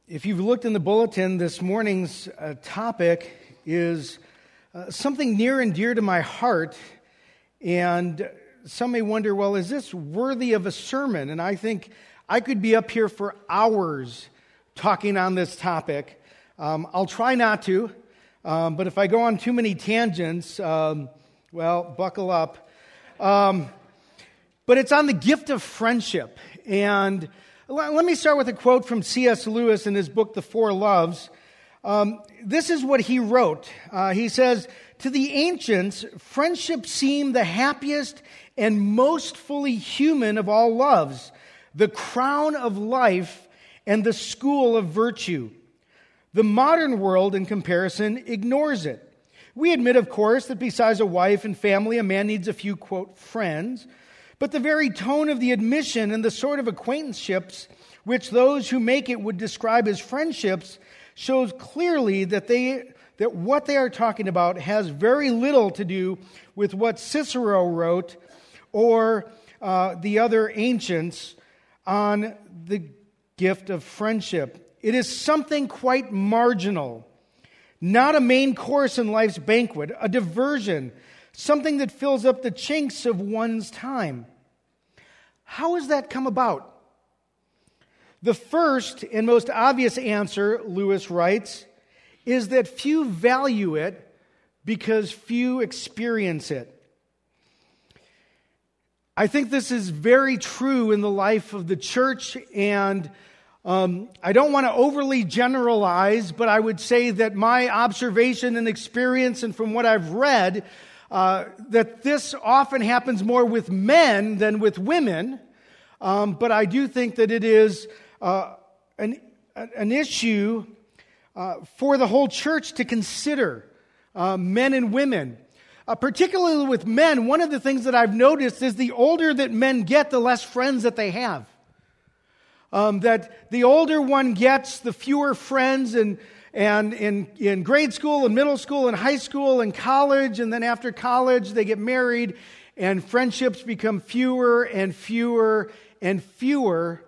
If you've looked in the bulletin, this morning's topic is something near and dear to my heart, and some may wonder, well, is this worthy of a sermon? And I think I could be up here for hours talking on this topic. I'll try not to, but if I go on too many tangents, well, buckle up. But it's on the gift of friendship, and let me start with a quote from C.S. Lewis in his book, The Four Loves. This is what he wrote. He says, "To the ancients, friendship seemed the happiest and most fully human of all loves, the crown of life and the school of virtue. The modern world, in comparison, ignores it. We admit, of course, that besides a wife and family, a man needs a few, quote, friends. But the very tone of the admission and the sort of acquaintanceships which those who make it would describe as friendships shows clearly that what they are talking about has very little to do with what Cicero wrote or the other ancients on the gift of friendship. It is something quite marginal, not a main course in life's banquet, a diversion, something that fills up the chinks of one's time. How has that come about? The first and most obvious answer, Lewis writes, is that few value it because few experience it. I think this is very true in the life of the church, and I don't want to overly generalize, but I would say that my observation and experience, and from what I've read, that this often happens more with men than with women, but I do think that it is an issue for the whole church to consider, men and women. Particularly with men, one of the things that I've noticed is the older that men get, the less friends that they have. That the older one gets, the fewer friends, and in grade school and middle school and high school and college, and then after college they get married, and friendships become fewer and fewer and fewer.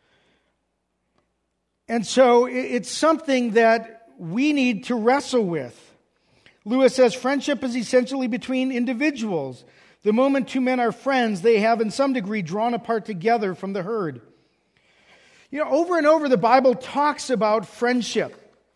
And so it's something that we need to wrestle with. Lewis says friendship is essentially between individuals. The moment two men are friends, they have in some degree drawn apart together from the herd. You know, over and over the Bible talks about friendship.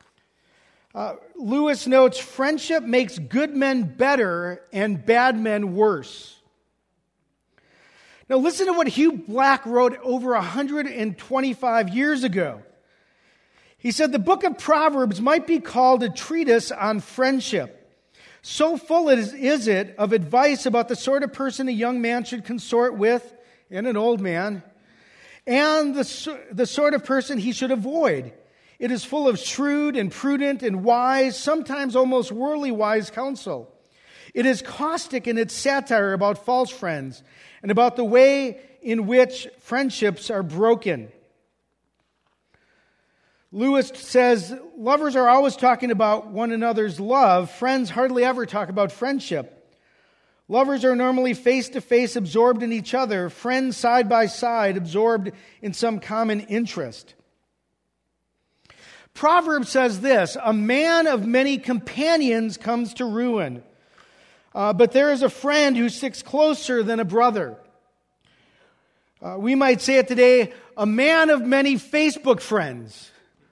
Lewis notes, friendship makes good men better and bad men worse. Now listen to what Hugh Black wrote over 125 years ago. He said, the book of Proverbs might be called a treatise on friendship. So full is it of advice about the sort of person a young man should consort with, and an old man, and the sort of person he should avoid. It is full of shrewd and prudent and wise, sometimes almost worldly wise counsel. It is caustic in its satire about false friends and about the way in which friendships are broken. Lewis says, lovers are always talking about one another's love. Friends hardly ever talk about friendship. Lovers are normally face-to-face, absorbed in each other. Friends side by side, absorbed in some common interest. Proverbs says this, a man of many companions comes to ruin, but there is a friend who sticks closer than a brother. We might say it today, a man of many Facebook friends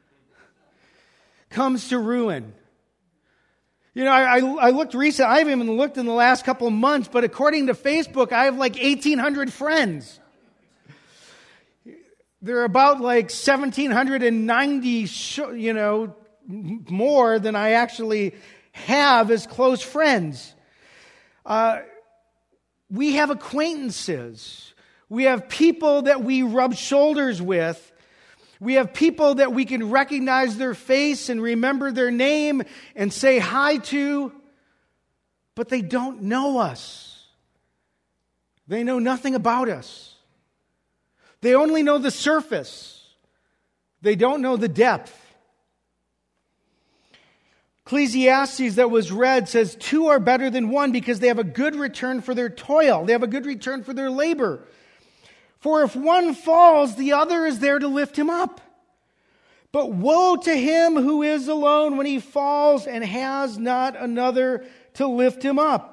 comes to ruin. You know, I looked recently, I haven't even looked in the last couple of months, but according to Facebook, I have like 1,800 friends. There are about like 1,790, more than I actually have as close friends. We have acquaintances. We have people that we rub shoulders with. We have people that we can recognize their face and remember their name and say hi to, but they don't know us. They know nothing about us. They only know the surface. They don't know the depth. Ecclesiastes that was read says, two are better than one because they have a good return for their toil. They have a good return for their labor. For if one falls, the other is there to lift him up. But woe to him who is alone when he falls and has not another to lift him up.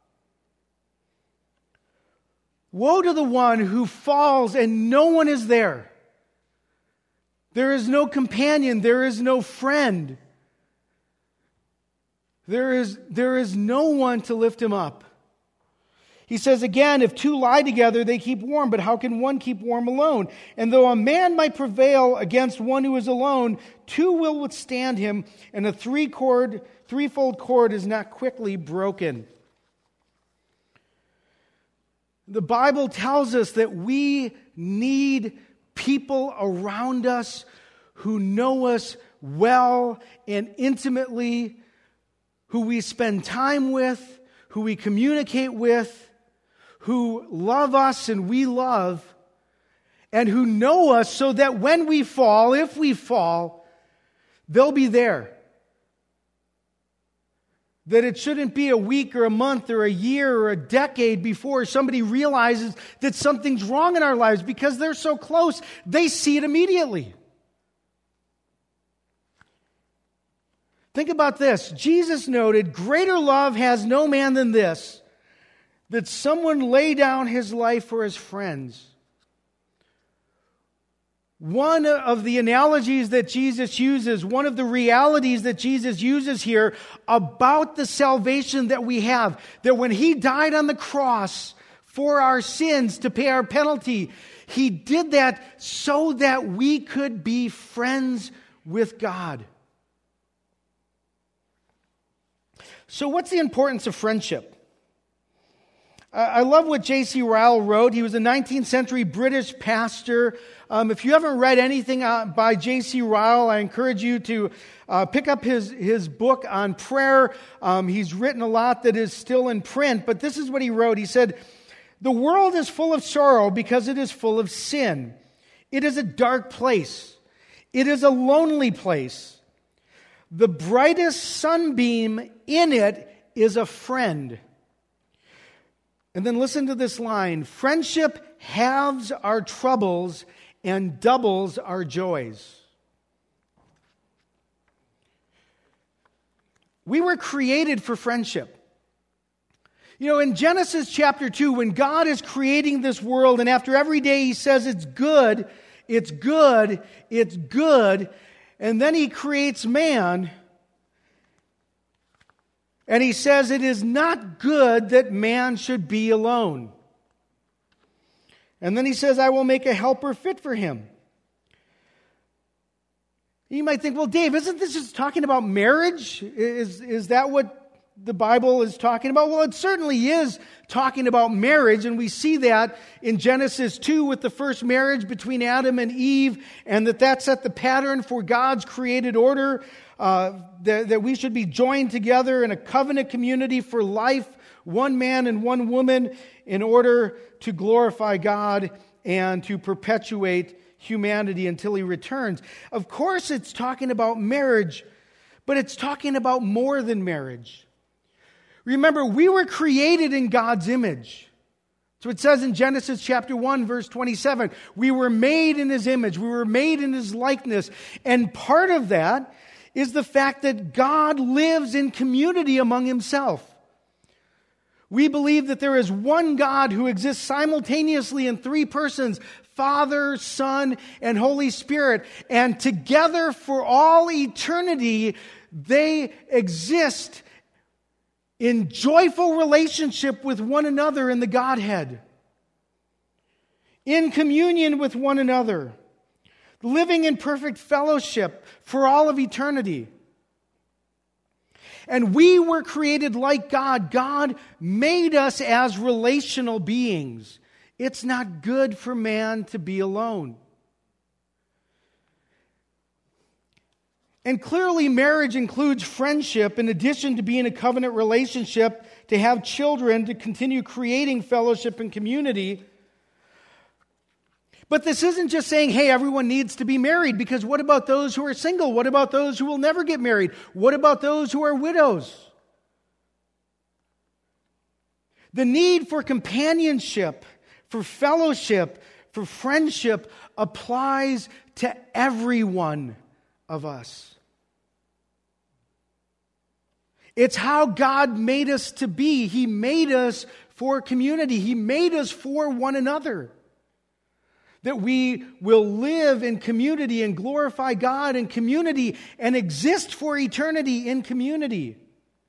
Woe to the one who falls and no one is there. There is no companion. There is no friend. There is no one to lift him up. He says again, if two lie together, they keep warm, but how can one keep warm alone? And though a man might prevail against one who is alone, two will withstand him, and a threefold cord is not quickly broken. The Bible tells us that we need people around us who know us well and intimately, who we spend time with, who we communicate with, who love us and we love, and who know us so that when we fall, if we fall, they'll be there. That it shouldn't be a week or a month or a year or a decade before somebody realizes that something's wrong in our lives because they're so close, they see it immediately. Think about this. Jesus noted, greater love has no man than this, that someone lay down his life for his friends. One of the analogies that Jesus uses, one of the realities that Jesus uses here about the salvation that we have, that when he died on the cross for our sins to pay our penalty, he did that so that we could be friends with God. So what's the importance of friendship? I love what J.C. Ryle wrote. He was a 19th century British pastor. If you haven't read anything by J.C. Ryle, I encourage you to pick up his book on prayer. He's written a lot that is still in print, but this is what he wrote. He said, "The world is full of sorrow because it is full of sin. It is a dark place. It is a lonely place. The brightest sunbeam in it is a friend." And then listen to this line, "Friendship halves our troubles and doubles our joys." We were created for friendship. You know, in Genesis chapter 2, when God is creating this world, and after every day he says it's good, it's good, it's good, and then he creates man, and he says it is not good that man should be alone. And then he says, I will make a helper fit for him. You might think, well, Dave, isn't this just talking about marriage? Is that what the Bible is talking about? Well, it certainly is talking about marriage, and we see that in Genesis 2 with the first marriage between Adam and Eve, and that set the pattern for God's created order, that we should be joined together in a covenant community for life, one man and one woman, in order to glorify God and to perpetuate humanity until he returns. Of course, it's talking about marriage, but it's talking about more than marriage. Remember, we were created in God's image. So it says in Genesis chapter 1, verse 27, we were made in his image. We were made in his likeness. And part of that is the fact that God lives in community among himself. We believe that there is one God who exists simultaneously in three persons, Father, Son, and Holy Spirit. And together for all eternity, they exist in joyful relationship with one another in the Godhead, in communion with one another, living in perfect fellowship for all of eternity. And we were created like God. God made us as relational beings. It's not good for man to be alone. And clearly, marriage includes friendship in addition to being a covenant relationship, to have children, to continue creating fellowship and community. But this isn't just saying, hey, everyone needs to be married, because what about those who are single? What about those who will never get married? What about those who are widows? The need for companionship, for fellowship, for friendship applies to everyone, of us. It's how God made us to be. He made us for community. He made us for one another. That we will live in community and glorify God in community and exist for eternity in community.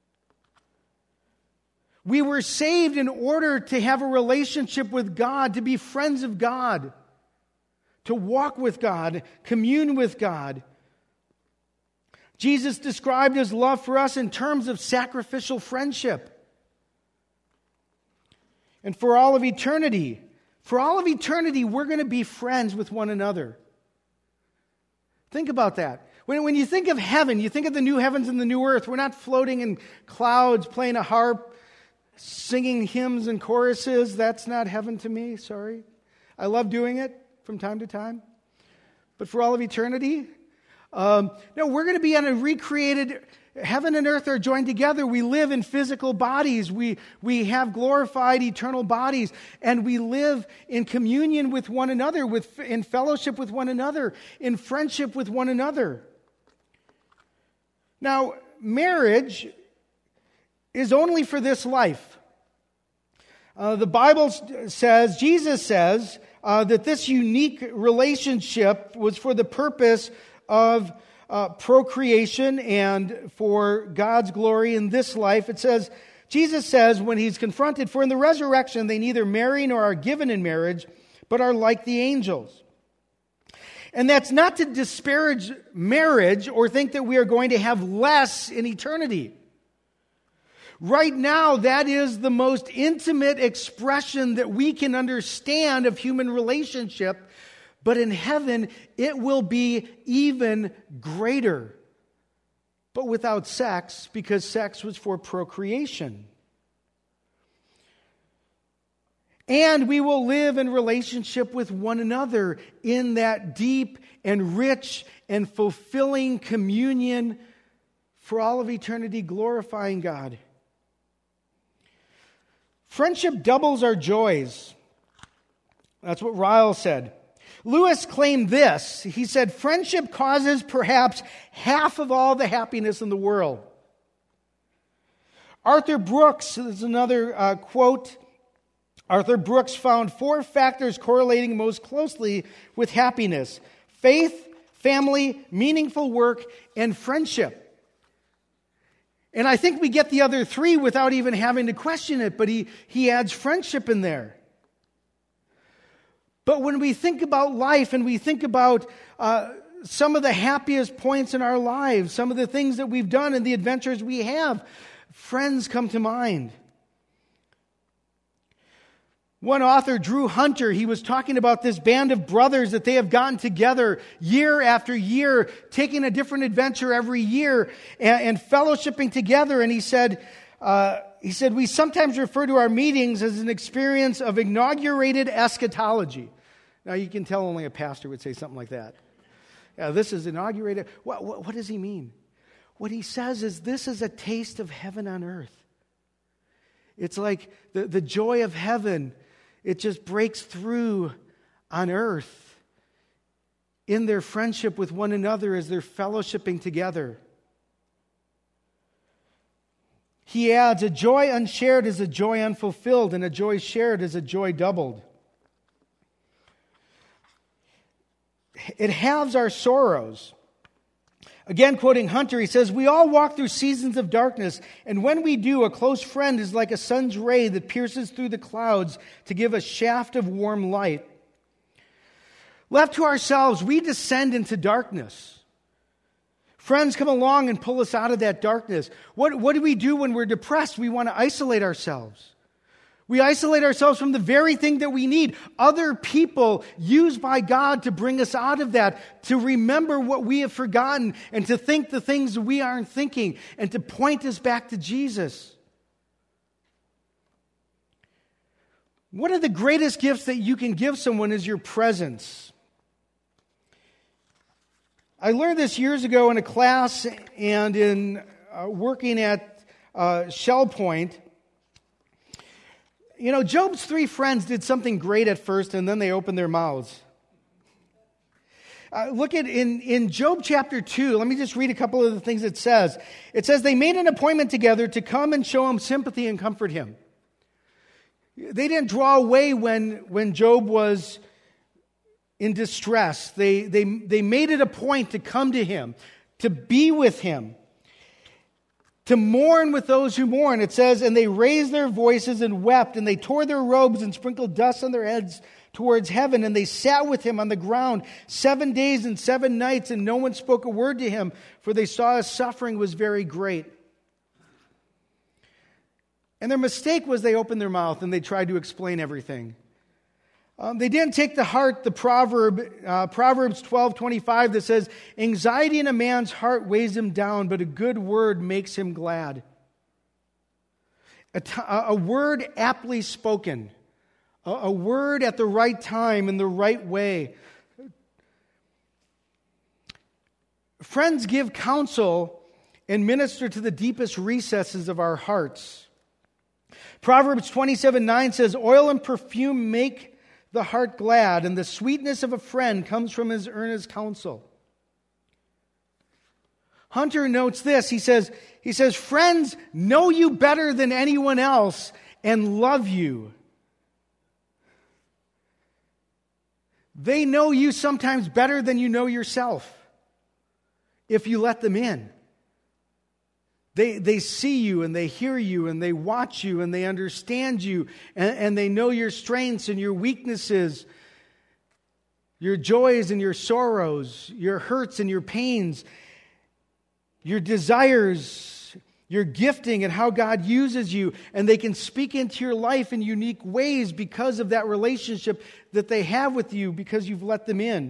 We were saved in order to have a relationship with God, to be friends of God, to walk with God, commune with God. Jesus described His love for us in terms of sacrificial friendship. And for all of eternity, we're going to be friends with one another. Think about that. When you think of heaven, you think of the new heavens and the new earth. We're not floating in clouds, playing a harp, singing hymns and choruses. That's not heaven to me, sorry. I love doing it from time to time. But for all of eternity, no, we're going to be on a recreated, heaven and earth are joined together. We live in physical bodies. We have glorified eternal bodies. And we live in communion with one another, in fellowship with one another, in friendship with one another. Now, marriage is only for this life. The Bible says, Jesus says, that this unique relationship was for the purpose of procreation and for God's glory in this life. It says, Jesus says when He's confronted, "For in the resurrection they neither marry nor are given in marriage, but are like the angels." And that's not to disparage marriage or think that we are going to have less in eternity. Right now, that is the most intimate expression that we can understand of human relationship. But in heaven, it will be even greater. But without sex, because sex was for procreation. And we will live in relationship with one another in that deep and rich and fulfilling communion for all of eternity, glorifying God. Friendship doubles our joys. That's what Ryle said. Lewis claimed this. He said, friendship causes perhaps half of all the happiness in the world. Arthur Brooks is another quote. Arthur Brooks found 4 factors correlating most closely with happiness: faith, family, meaningful work, and friendship. And I think we get the other 3 without even having to question it, but he adds friendship in there. But when we think about life and we think about some of the happiest points in our lives, some of the things that we've done and the adventures we have, friends come to mind. One author, Drew Hunter, he was talking about this band of brothers that they have gotten together year after year, taking a different adventure every year and fellowshipping together. And he said, we sometimes refer to our meetings as an experience of inaugurated eschatology. Now, you can tell only a pastor would say something like that. Yeah, this is inaugurated. What does he mean? What he says is this is a taste of heaven on earth. It's like the joy of heaven. It just breaks through on earth in their friendship with one another as they're fellowshipping together. He adds, a joy unshared is a joy unfulfilled, and a joy shared is a joy doubled. It halves our sorrows. Again, quoting Hunter, he says, we all walk through seasons of darkness, and when we do, a close friend is like a sun's ray that pierces through the clouds to give a shaft of warm light. Left to ourselves, we descend into darkness. Friends come along and pull us out of that darkness. What do we do when we're depressed? We want to isolate ourselves. We isolate ourselves from the very thing that we need. Other people used by God to bring us out of that, to remember what we have forgotten, and to think the things we aren't thinking, and to point us back to Jesus. One of the greatest gifts that you can give someone is your presence. I learned this years ago in a class and in working at Shell Point. You know, Job's 3 friends did something great at first, and then they opened their mouths. Look at in Job chapter 2. Let me just read a couple of the things it says. It says, they made an appointment together to come and show him sympathy and comfort him. They didn't draw away when Job was in distress. They made it a point to come to him, to be with him, to mourn with those who mourn. It says, and they raised their voices and wept, and they tore their robes and sprinkled dust on their heads towards heaven, and they sat with him on the ground 7 days and 7 nights, and no one spoke a word to him, for they saw his suffering was very great. And their mistake was they opened their mouth and they tried to explain everything. They didn't take to heart the Proverbs 12:25 that says, anxiety in a man's heart weighs him down, but a good word makes him glad. A word aptly spoken. A word at the right time in the right way. Friends give counsel and minister to the deepest recesses of our hearts. Proverbs 27:9 says, oil and perfume make the heart glad, and the sweetness of a friend comes from his earnest counsel. Hunter notes this. He says, friends know you better than anyone else and love you. They know you sometimes better than you know yourself, if you let them in. They see you and they hear you and they watch you and they understand you and they know your strengths and your weaknesses, your joys and your sorrows, your hurts and your pains, your desires, your gifting and how God uses you. And they can speak into your life in unique ways because of that relationship that they have with you, because you've let them in.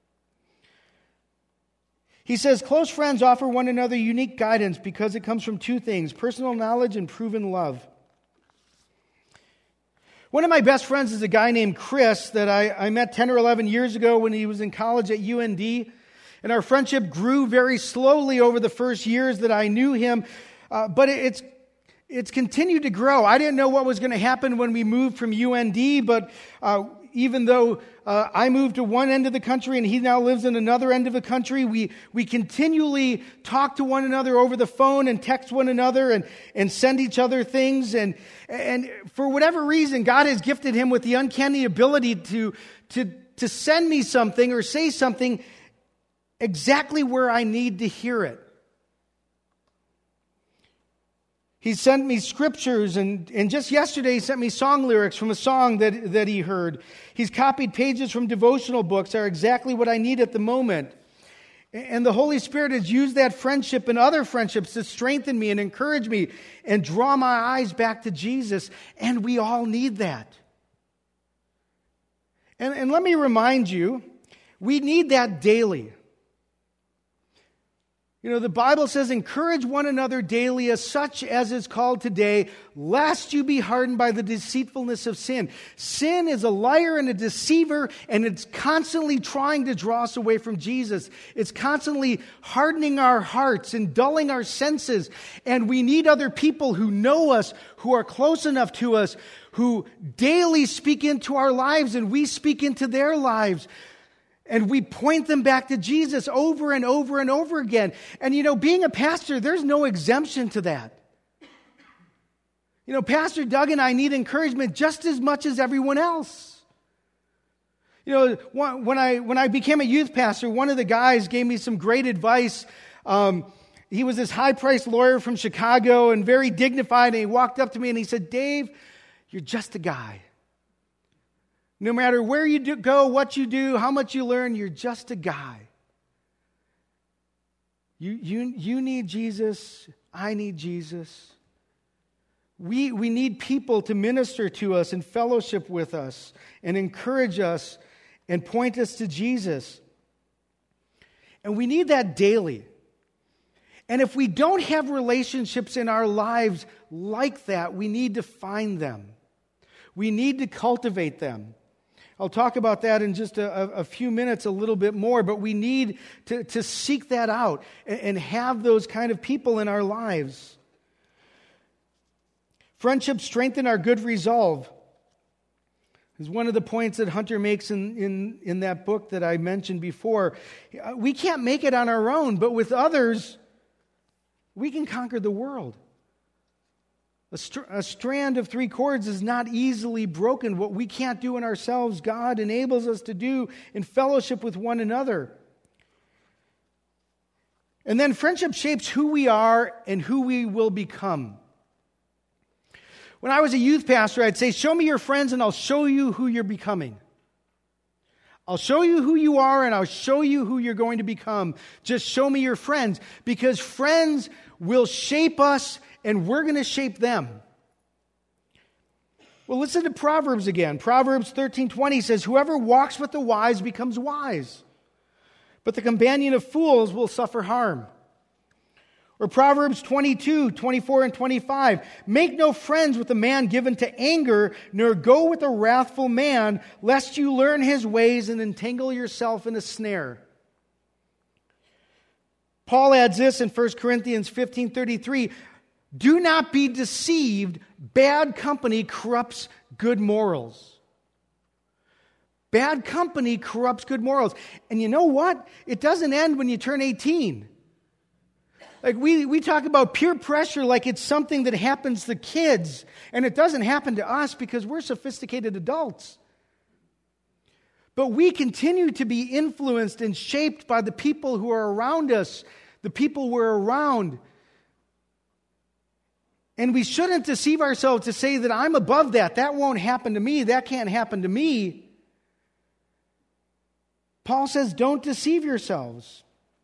He says, close friends offer one another unique guidance because it comes from two things: personal knowledge and proven love. One of my best friends is a guy named Chris that I met 10 or 11 years ago when he was in college at UND. And our friendship grew very slowly over the first years that I knew him. But it's continued to grow. I didn't know what was going to happen when we moved from UND, but even though I moved to one end of the country and he now lives in another end of the country, we continually talk to one another over the phone and text one another and send each other things. And for whatever reason, God has gifted him with the uncanny ability to send me something or say something exactly where I need to hear it. He sent me scriptures, and just yesterday he sent me song lyrics from a song that he heard. He's copied pages from devotional books that are exactly what I need at the moment. And the Holy Spirit has used that friendship and other friendships to strengthen me and encourage me and draw my eyes back to Jesus. And we all need that. And let me remind you, we need that daily. You know, the Bible says, encourage one another daily as such as is called today, lest you be hardened by the deceitfulness of sin. Sin is a liar and a deceiver, and it's constantly trying to draw us away from Jesus. It's constantly hardening our hearts and dulling our senses. And we need other people who know us, who are close enough to us, who daily speak into our lives and we speak into their lives. And we point them back to Jesus over and over and over again. And you know, being a pastor, there's no exemption to that. You know, Pastor Doug and I need encouragement just as much as everyone else. You know, when I became a youth pastor, one of the guys gave me some great advice. He was this high-priced lawyer from Chicago and very dignified. And he walked up to me and he said, "Dave, you're just a guy. No matter where you go, what you do, how much you learn, you're just a guy. You need Jesus. I need Jesus. We need people to minister to us and fellowship with us and encourage us and point us to Jesus. And we need that daily. And if we don't have relationships in our lives like that, we need to find them. We need to cultivate them. I'll talk about that in just a few minutes a little bit more, but we need to seek that out and have those kind of people in our lives. Friendships strengthen our good resolve. is one of the points that Hunter makes in that book that I mentioned before. We can't make it on our own, but with others, we can conquer the world. A strand of 3 cords is not easily broken. What we can't do in ourselves, God enables us to do in fellowship with one another. And then friendship shapes who we are and who we will become. When I was a youth pastor, I'd say, show me your friends and I'll show you who you're becoming. I'll show you who you are and I'll show you who you're going to become. Just show me your friends, because friends will shape us and we're going to shape them. Well, listen to Proverbs again. Proverbs 13:20 says, whoever walks with the wise becomes wise, but the companion of fools will suffer harm. Or Proverbs 22:24 and 25, make no friends with a man given to anger, nor go with a wrathful man, lest you learn his ways and entangle yourself in a snare. Paul adds this in 1 Corinthians 15:33, do not be deceived, bad company corrupts good morals. Bad company corrupts good morals. And you know what? It doesn't end when you turn 18. Like we talk about peer pressure like it's something that happens to kids, and it doesn't happen to us because we're sophisticated adults. But we continue to be influenced and shaped by the people who are around us, the people we're around. And we shouldn't deceive ourselves to say that I'm above that. That won't happen to me. That can't happen to me. Paul says, don't deceive yourselves.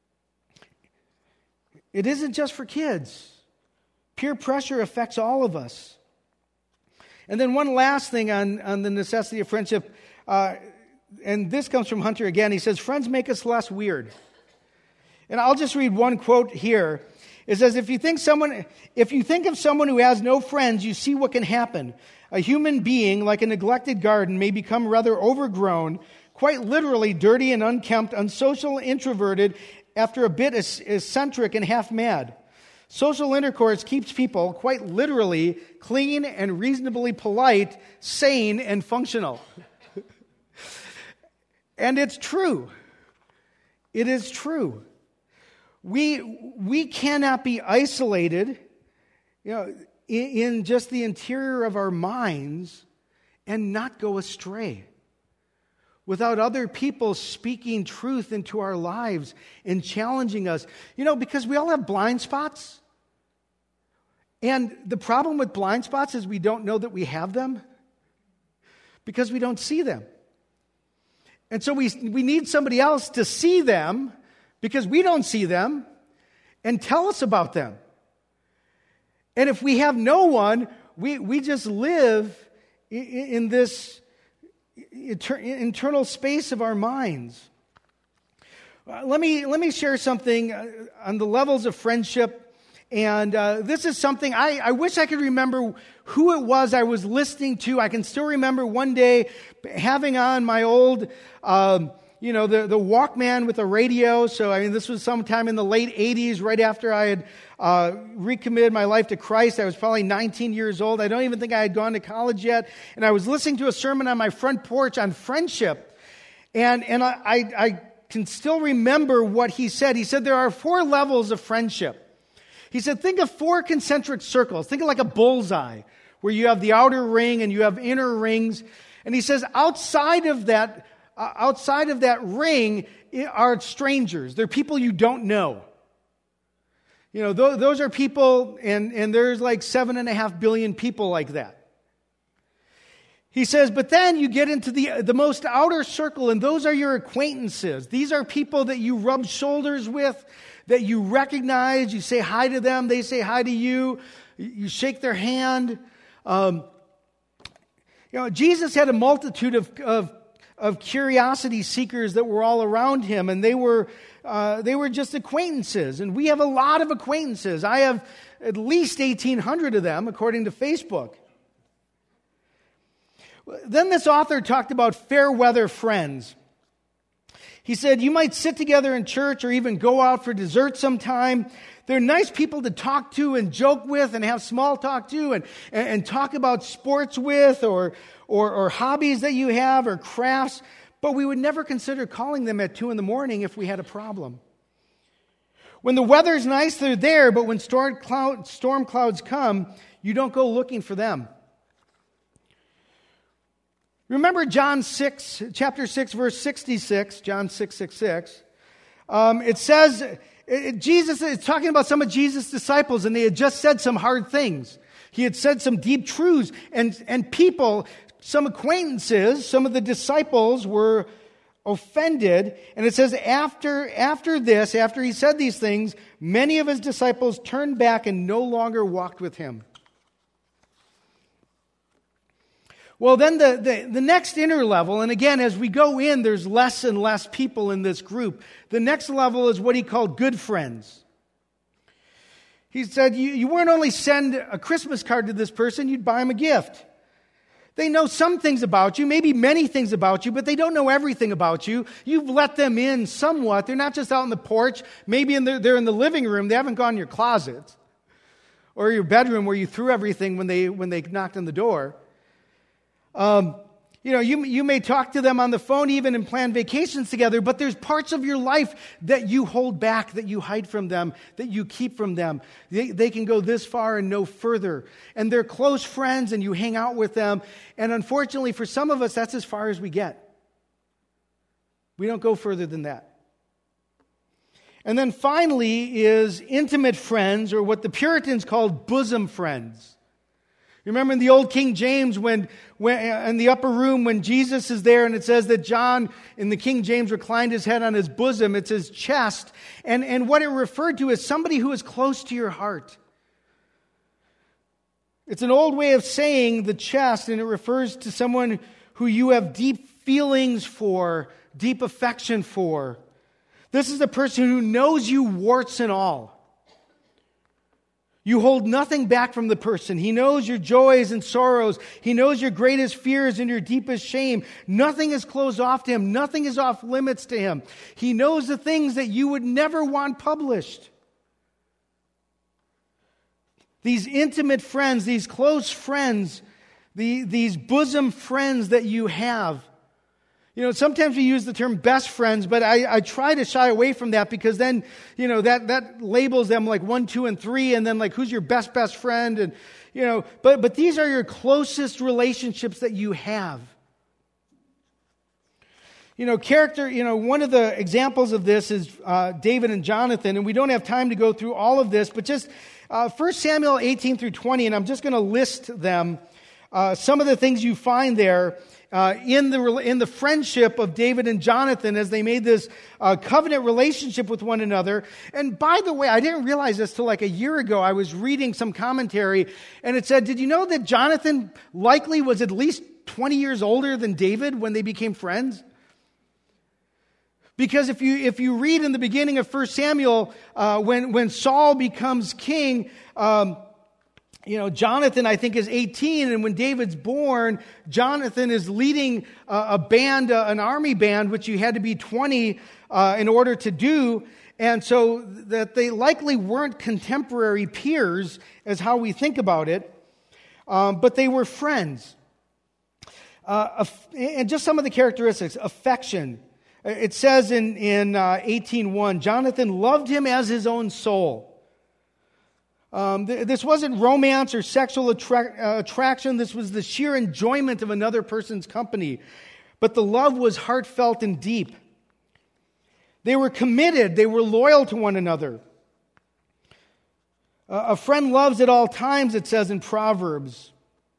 It isn't just for kids. Peer pressure affects all of us. And then one last thing on the necessity of friendship, and this comes from Hunter again. He says, friends make us less weird. And I'll just read one quote here. It says, if you think of someone who has no friends, you see what can happen. A human being, like a neglected garden, may become rather overgrown, quite literally dirty and unkempt, unsocial, introverted, after a bit eccentric and half mad. Social intercourse keeps people, quite literally, clean and reasonably polite, sane and functional. And it's true. It is true. We cannot be isolated, in just the interior of our minds and not go astray. Without other people speaking truth into our lives and challenging us. Because we all have blind spots. And the problem with blind spots is we don't know that we have them because we don't see them. And so we need somebody else to see them because we don't see them and tell us about them. And if we have no one, we just live in this internal space of our minds. Let me share something on the levels of friendship. And this is something I wish I could remember who it was I was listening to. I can still remember one day having on my old, the Walkman with a radio. So, this was sometime in the late 80s, right after I had recommitted my life to Christ. I was probably 19 years old. I don't even think I had gone to college yet. And I was listening to a sermon on my front porch on friendship. And I can still remember what he said. He said there are 4 levels of friendship. He said, think of 4 concentric circles. Think of like a bullseye, where you have the outer ring and you have inner rings. And he says, outside of that ring are strangers. They're people you don't know. Those are people, and there's like 7.5 billion people like that. He says, but then you get into the most outer circle, and those are your acquaintances. These are people that you rub shoulders with, that you recognize. You say hi to them, they say hi to you. You shake their hand. Jesus had a multitude of curiosity seekers that were all around him, and they were just acquaintances. And we have a lot of acquaintances. I have at least 1,800 of them, according to Facebook. Then this author talked about fair weather friends. He said, you might sit together in church or even go out for dessert sometime. They're nice people to talk to and joke with and have small talk to and talk about sports with or hobbies that you have or crafts. But we would never consider calling them at 2 a.m. if we had a problem. When the weather's nice, they're there, but when storm clouds come, you don't go looking for them. Remember John 6, chapter 6, verse 66, John 6:66. It says, Jesus is talking about some of Jesus' disciples, and they had just said some hard things. He had said some deep truths, and people, some acquaintances, some of the disciples were offended. And it says, after he said these things, many of his disciples turned back and no longer walked with him. Well, then the next inner level, and again, as we go in, there's less and less people in this group. The next level is what he called good friends. He said, you weren't only send a Christmas card to this person, you'd buy him a gift. They know some things about you, maybe many things about you, but they don't know everything about you. You've let them in somewhat. They're not just out on the porch. Maybe they're in the living room. They haven't gone in your closet or your bedroom where you threw everything when they knocked on the door. You may talk to them on the phone even and plan vacations together, but there's parts of your life that you hold back, that you hide from them, that you keep from them. They can go this far and no further. And they're close friends and you hang out with them. And unfortunately, for some of us, that's as far as we get. We don't go further than that. And then finally is intimate friends, or what the Puritans called bosom friends. Remember in the old King James when in the upper room when Jesus is there and it says that John in the King James reclined his head on his bosom, it's his chest. And what it referred to is somebody who is close to your heart. It's an old way of saying the chest, and it refers to someone who you have deep feelings for, deep affection for. This is a person who knows you warts and all. You hold nothing back from the person. He knows your joys and sorrows. He knows your greatest fears and your deepest shame. Nothing is closed off to him. Nothing is off limits to him. He knows the things that you would never want published. These intimate friends, these close friends, these bosom friends that you have. You know, sometimes we use the term best friends, but I try to shy away from that because then, that labels them like 1, 2, and 3, and then like who's your best friend, and but these are your closest relationships that you have. Character. One of the examples of this is David and Jonathan, and we don't have time to go through all of this, but just 1 Samuel 18 through 20, and I'm just going to list them. Some of the things you find there. In the friendship of David and Jonathan as they made this covenant relationship with one another. And by the way, I didn't realize this till like a year ago. I was reading some commentary and it said, did you know that Jonathan likely was at least 20 years older than David when they became friends? Because if you read in the beginning of 1 Samuel, when Saul becomes king, Jonathan, I think, is 18, and when David's born, Jonathan is leading a band, an army band, which you had to be 20 in order to do, and so that they likely weren't contemporary peers, as how we think about it, but they were friends. And just some of the characteristics, affection. It says in 18:1, Jonathan loved him as his own soul. This wasn't romance or sexual attraction. This was the sheer enjoyment of another person's company. But the love was heartfelt and deep. They were committed. They were loyal to one another. A friend loves at all times, it says in Proverbs.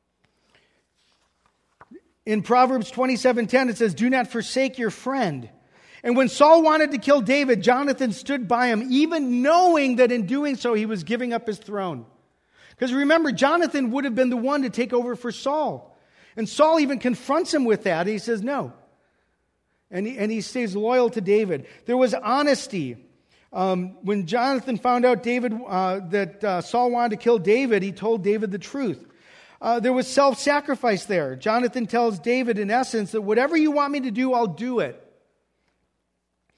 In Proverbs 27:10, it says, do not forsake your friend. And when Saul wanted to kill David, Jonathan stood by him, even knowing that in doing so, he was giving up his throne. Because remember, Jonathan would have been the one to take over for Saul. And Saul even confronts him with that. He says, no. And he stays loyal to David. There was honesty. When Jonathan found out that Saul wanted to kill David, he told David the truth. There was self-sacrifice there. Jonathan tells David, in essence, that whatever you want me to do, I'll do it.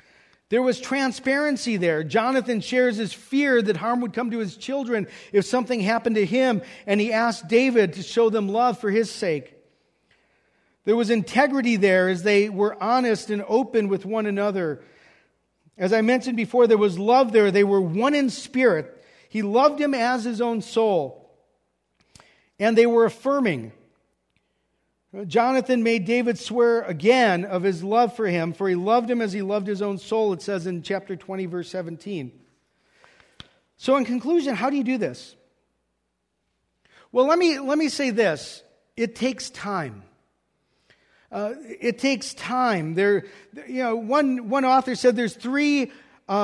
There was transparency there. Jonathan shares his fear that harm would come to his children if something happened to him, and he asked David to show them love for his sake. There was integrity there as they were honest and open with one another. As I mentioned before, there was love there. They were one in spirit. He loved him as his own soul. And they were affirming. Jonathan made David swear again of his love for him, for he loved him as he loved his own soul, it says in chapter 20, verse 17. So in conclusion, how do you do this? Well, let me say this. It takes time. It takes time. One author said there's three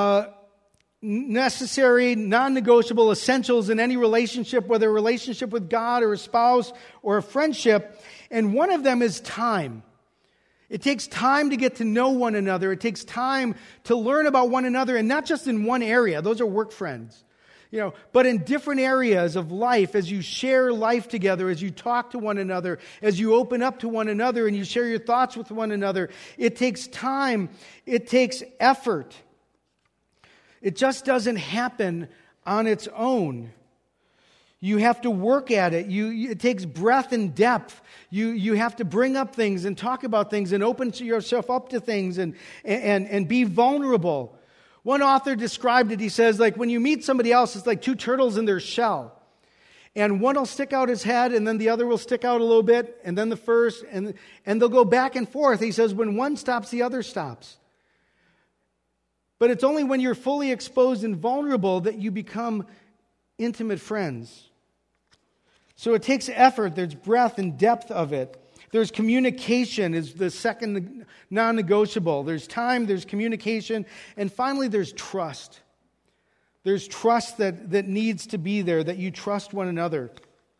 necessary, non-negotiable essentials in any relationship, whether a relationship with God or a spouse or a friendship, and one of them is time. It takes time to get to know one another. It takes time to learn about one another, and not just in one area. Those are work friends. But in different areas of life, as you share life together, as you talk to one another, as you open up to one another and you share your thoughts with one another, it takes time. It takes effort. It just doesn't happen on its own. You have to work at it. It takes breadth and depth. You have to bring up things and talk about things and open yourself up to things and be vulnerable. One author described it, he says, like when you meet somebody else, it's like two turtles in their shell. And one will stick out his head, and then the other will stick out a little bit, and then the first, and they'll go back and forth. He says, when one stops, the other stops. But it's only when you're fully exposed and vulnerable that you become intimate friends. So it takes effort. There's breadth and depth of it. There's communication is the second non-negotiable. There's time, there's communication, and finally there's trust. There's trust that needs to be there, that you trust one another.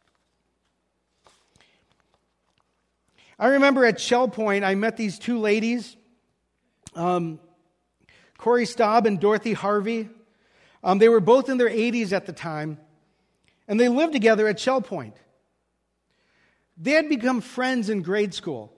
I remember at Shell Point, I met these two ladies, Corey Staub and Dorothy Harvey. They were both in their 80s at the time, and they lived together at Shell Point. They had become friends in grade school.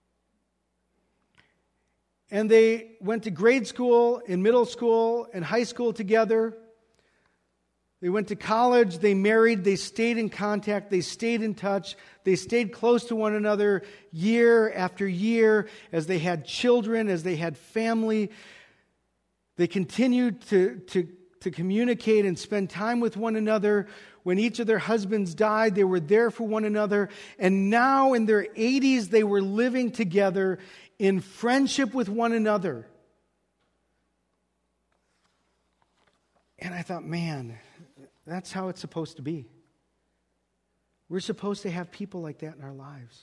And they went to grade school, in middle school, and high school together. They went to college, they married, they stayed in contact, they stayed in touch, they stayed close to one another year after year as they had children, as they had family. They continued to communicate and spend time with one another. When each of their husbands died, they were there for one another. And now in their 80s, they were living together in friendship with one another. And I thought, man, that's how it's supposed to be. We're supposed to have people like that in our lives.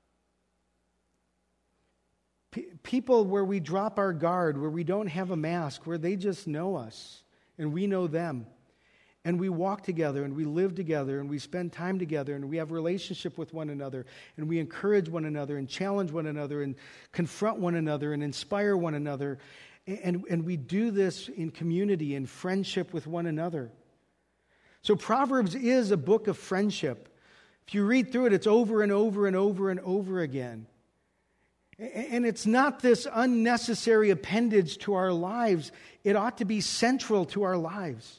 People where we drop our guard, where we don't have a mask, where they just know us and we know them. And we walk together and we live together and we spend time together and we have a relationship with one another and we encourage one another and challenge one another and confront one another and inspire one another. And we do this in community, in friendship with one another. So Proverbs is a book of friendship. If you read through it, it's over and over and over and over again. And it's not this unnecessary appendage to our lives. It ought to be central to our lives.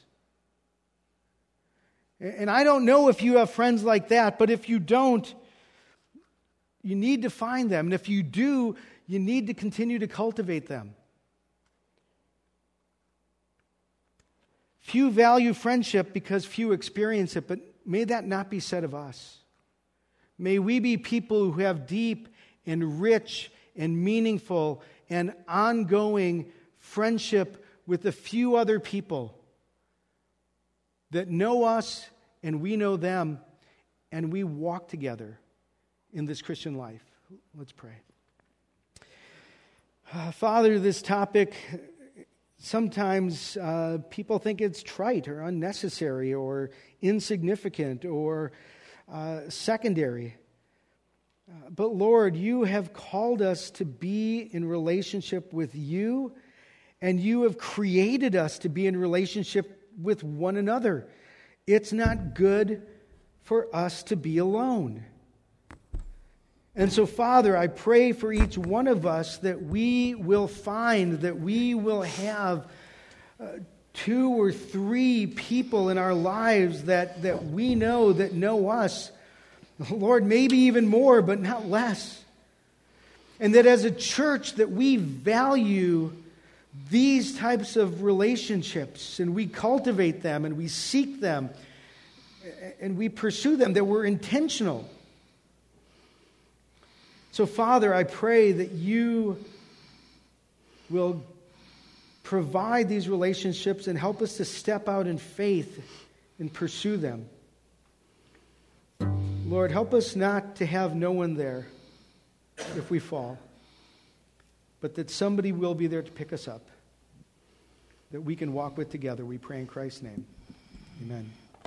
And I don't know if you have friends like that, but if you don't, you need to find them. And if you do, you need to continue to cultivate them. Few value friendship because few experience it, but may that not be said of us. May we be people who have deep and rich and meaningful and ongoing friendship with a few other people that know us and we know them, and we walk together in this Christian life. Let's pray. Father, this topic, sometimes people think it's trite or unnecessary or insignificant or secondary. But Lord, you have called us to be in relationship with you, and you have created us to be in relationship with one another. It's not good for us to be alone. And so, Father, I pray for each one of us that we will find that we will have 2 or 3 people in our lives that we know that know us. Lord, maybe even more, but not less. And that as a church that we value these types of relationships and we cultivate them and we seek them and we pursue them, that we're intentional. So, Father, I pray that you will provide these relationships and help us to step out in faith and pursue them. Lord, help us not to have no one there if we fall, but that somebody will be there to pick us up, that we can walk with together. We pray in Christ's name. Amen.